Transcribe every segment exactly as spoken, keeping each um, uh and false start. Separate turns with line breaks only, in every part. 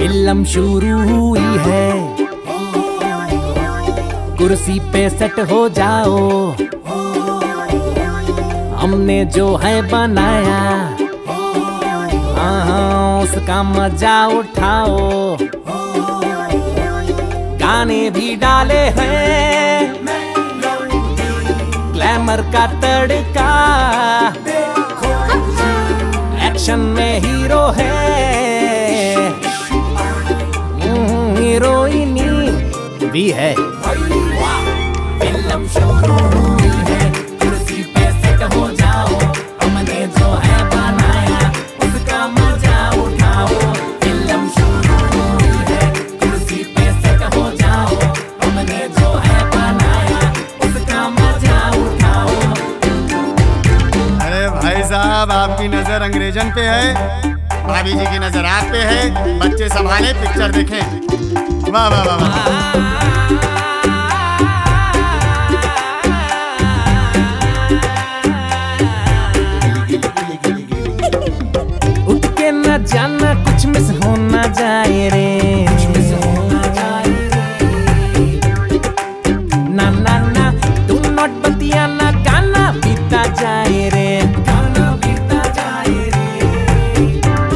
Film शुरू हुई है, कुर्सी पे सेट हो जाओ। हमने जो है बनाया, हाँ उसका मजा उठाओ। गाने भी डाले हैं, ग्लैमर का तड़का, एक्शन में हीरो है, हीरोइनी भी है। फिल्म शुरू हुई है, कुर्सी पे सेट हो जाओ। हमने जो है बनाया, उसका मजा उठाओ। फिल्म शुरू हुई है, कुर्सी पे सेट हो जाओ। हमने जो है बनाया, उसका मजा उठाओ।
अरे भाई साहब, आपकी नजर अंग्रेजन पे है, भाभी जी की नजर आप पे है। बच्चे संभाले, पिक्चर देखें। वाह वाह वाह वाह।
उठ के न जाना, कुछ मिस हो ना जाए रे, कुछ मिस हो ना जाए रे। ना ना ना तुम नोट बतियाना, गाना बीता जाए रे, गाना बीता जाए रे।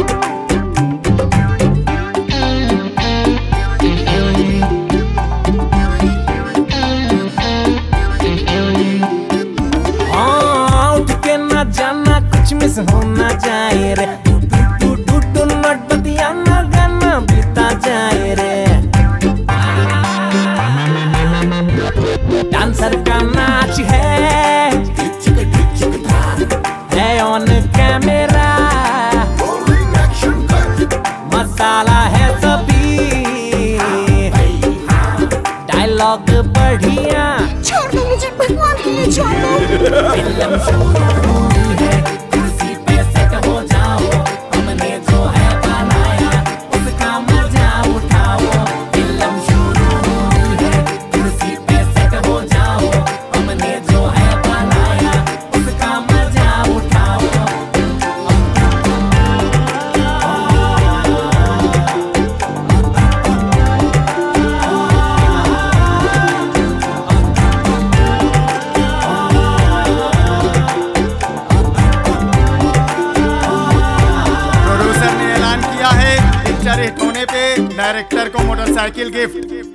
हाँ उठ के न जाना, कुछ मिस हो ना जाए रे। डांसर का नाच है, है ऑन कैमरा, मसाला है सभी, डायलॉग बढ़िया।
छोड़ दो मुझे, भगवान के लिए छोड़ दो।
फिल्म शुरू हुई है, कुर्सी पे सेट हो जाओ। हमने जो है बनाया, उसका मजा उठाओ। फिल्म शुरू हुई है, कुर्सी पे सेट हो जाओ। हमने जो है बनाया, उसका मजा उठाओ।
प्रोड्यूसर ने ऐलान किया है, पिक्चर हिट होने पे डायरेक्टर को मोटरसाइकिल गिफ्ट।